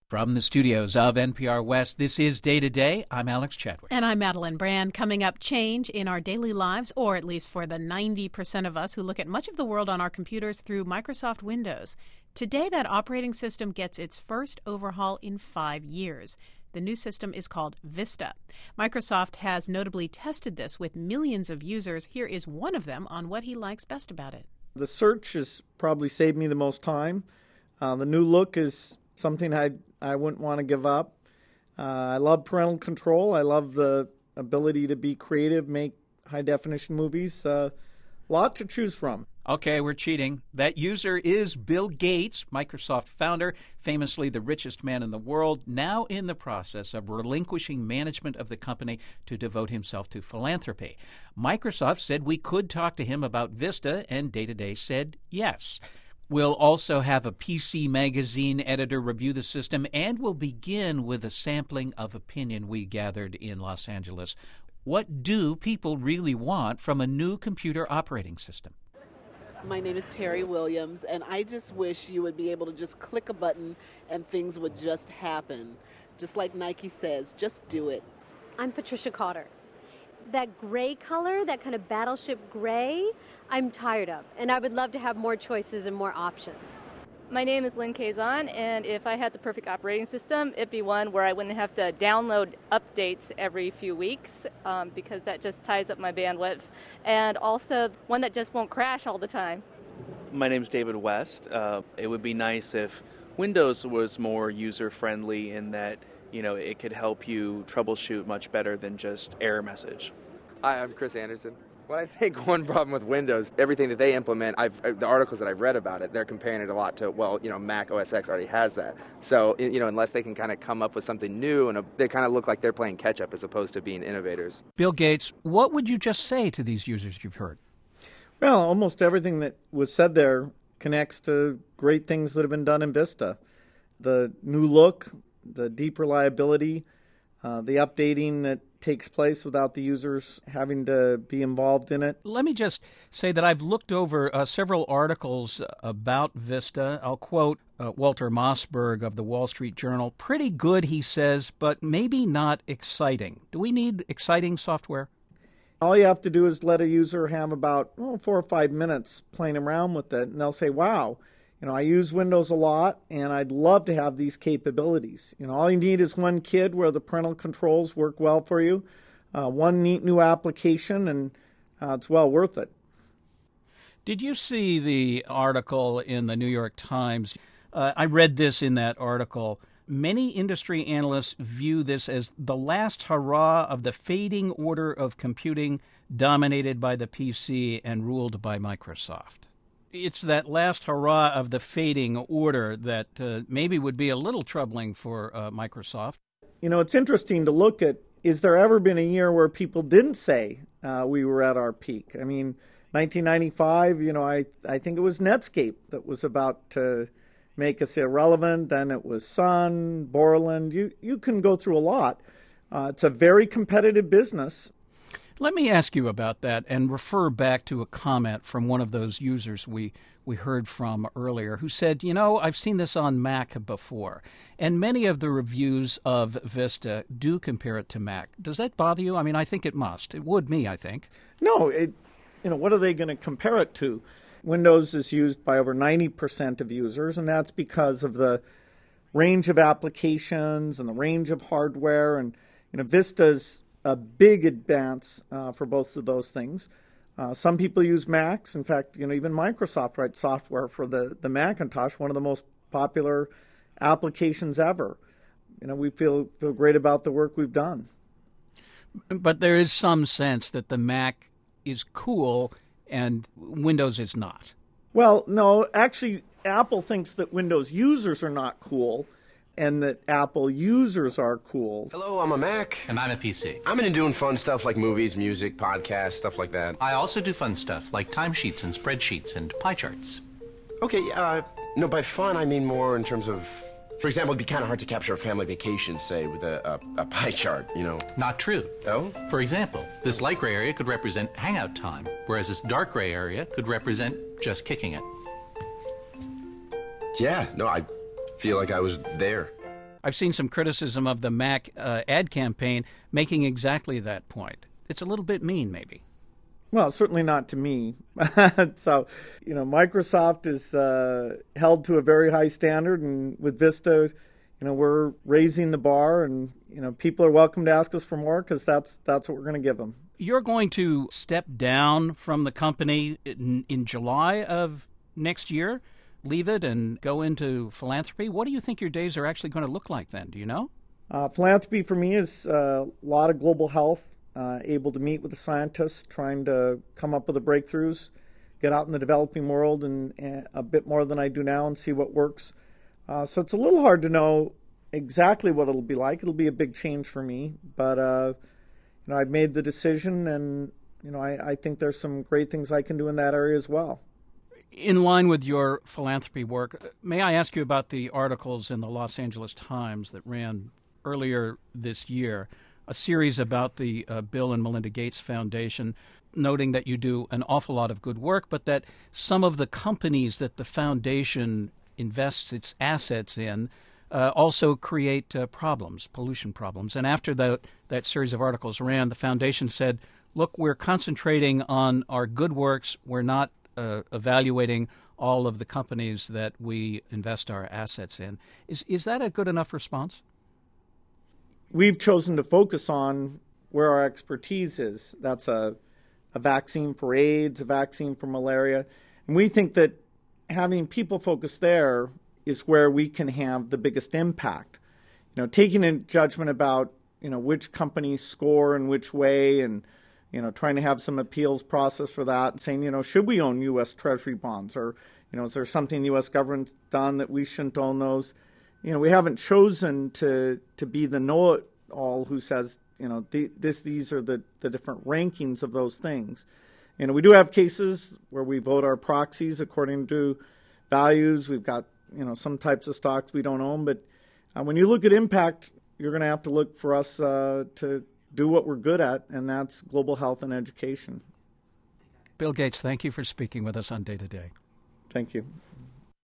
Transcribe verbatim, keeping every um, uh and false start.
From the studios of N P R West, this is Day to Day. I'm Alex Chadwick. And I'm Madeline Brand. Coming up, change in our daily lives, or at least for the ninety percent of us who look at much of the world on our computers through Microsoft Windows. Today, that operating system gets its first overhaul in five years. The new system is called Vista. Microsoft has notably tested this with millions of users. Here is one of them on what he likes best about it. The search has probably saved me the most time. Uh, the new look is something I I wouldn't want to give up. Uh, I love parental control. I love the ability to be creative, make high-definition movies. A uh, lot to choose from. Okay, we're cheating. That user is Bill Gates, Microsoft founder, famously the richest man in the world, now in the process of relinquishing management of the company to devote himself to philanthropy. Microsoft said we could talk to him about Vista, and Day to Day said yes. We'll also have a P C Magazine editor review the system, and we'll begin with a sampling of opinion we gathered in Los Angeles. What do people really want from a new computer operating system? My name is Terry Williams, and I just wish you would be able to just click a button and things would just happen. Just like Nike says, just do it. I'm Patricia Cotter. That gray color, that kind of battleship gray, I'm tired of, and I would love to have more choices and more options. My name is Lynn Kazan, and if I had the perfect operating system, it'd be one where I wouldn't have to download updates every few weeks um, because that just ties up my bandwidth, and also one that just won't crash all the time. My name is David West. Uh, it would be nice if Windows was more user-friendly in that, you know, it could help you troubleshoot much better than just error message. Hi, I'm Chris Anderson. Well, I think one problem with Windows, everything that they implement, I've, the articles that I've read about it, they're comparing it a lot to, well, you know, Mac O S X already has that. So, you know, unless they can kind of come up with something new, and a, they kind of look like they're playing catch-up as opposed to being innovators. Bill Gates, what would you just say to these users you've heard? Well, almost everything that was said there connects to great things that have been done in Vista. The new look, the deep reliability, uh, the updating that takes place without the users having to be involved in it. Let me just say that I've looked over uh, several articles about Vista. I'll quote uh, Walter Mossberg of the Wall Street Journal. Pretty good, he says, but maybe not exciting. Do we need exciting software? All you have to do is let a user have about oh, four or five minutes playing around with it, and they'll say, wow, you know, I use Windows a lot, and I'd love to have these capabilities. You know, all you need is one kid where the parental controls work well for you, uh, one neat new application, and uh, it's well worth it. Did you see the article in the New York Times? Uh, I read this in that article. Many industry analysts view this as the last hurrah of the fading order of computing dominated by the P C and ruled by Microsoft. It's that last hurrah of the fading order that uh, maybe would be a little troubling for uh, Microsoft. You know, it's interesting to look at, is there ever been a year where people didn't say uh, we were at our peak? I mean, nineteen ninety-five, you know, I, I think it was Netscape that was about to make us irrelevant. Then it was Sun, Borland. You, you can go through a lot. Uh, it's a very competitive business. Let me ask you about that and refer back to a comment from one of those users we, we heard from earlier who said, you know, I've seen this on Mac before, and many of the reviews of Vista do compare it to Mac. Does that bother you? I mean, I think it must. It would me, I think. No, it, you know, what are they going to compare it to? Windows is used by over ninety percent of users, and that's because of the range of applications and the range of hardware. And, you know, Vista's a big advance uh, for both of those things. Uh, some people use Macs. In fact, you know, even Microsoft writes software for the, the Macintosh, one of the most popular applications ever. You know, we feel feel great about the work we've done. But there is some sense that the Mac is cool and Windows is not. Well, no, actually, Apple thinks that Windows users are not cool, and that Apple users are cool. Hello, I'm a Mac. And I'm a P C. I'm into doing fun stuff like movies, music, podcasts, stuff like that. I also do fun stuff like timesheets and spreadsheets and pie charts. Okay, uh, no, by fun I mean more in terms of, for example, it'd be kind of hard to capture a family vacation, say, with a, a, a pie chart, you know. Not true. Oh? For example, this light gray area could represent hangout time, whereas this dark gray area could represent just kicking it. Yeah, no, I feel like I was there. I've seen some criticism of the Mac uh, ad campaign making exactly that point. It's a little bit mean, maybe. Well, certainly not to me. So, you know, Microsoft is uh, held to a very high standard, and with Vista, you know, we're raising the bar, and, you know, people are welcome to ask us for more because that's that's what we're going to give them. You're going to step down from the company in, in July of next year, leave it and go into philanthropy. What do you think your days are actually going to look like then? Do you know? Uh, philanthropy for me is uh, a lot of global health, uh, able to meet with the scientists, trying to come up with the breakthroughs, get out in the developing world and, and a bit more than I do now and see what works. Uh, so it's a little hard to know exactly what it'll be like. It'll be a big change for me, but uh, you know, I've made the decision, and you know, I, I think there's some great things I can do in that area as well. In line with your philanthropy work, may I ask you about the articles in the Los Angeles Times that ran earlier this year, a series about the uh, Bill and Melinda Gates Foundation, noting that you do an awful lot of good work, but that some of the companies that the foundation invests its assets in uh, also create uh, problems, pollution problems. And after the, that series of articles ran, the foundation said, look, we're concentrating on our good works. We're not uh, evaluating all of the companies that we invest our assets in. Is, is that a good enough response? We've chosen to focus on where our expertise is. That's a, a vaccine for AIDS, a vaccine for malaria. And we think that having people focus there is where we can have the biggest impact. You know, taking a judgment about, you know, which companies score in which way, and, you know, trying to have some appeals process for that, and saying, you know, should we own U S Treasury bonds, or, you know, is there something the U S government's done that we shouldn't own those? You know, we haven't chosen to to be the know-it-all who says, you know, the, this these are the, the different rankings of those things. You know, we do have cases where we vote our proxies according to values. We've got, you know, some types of stocks we don't own. But uh, when you look at impact, you're going to have to look for us uh, to do what we're good at, and that's global health and education. Bill Gates, thank you for speaking with us on Day to Day. Thank you.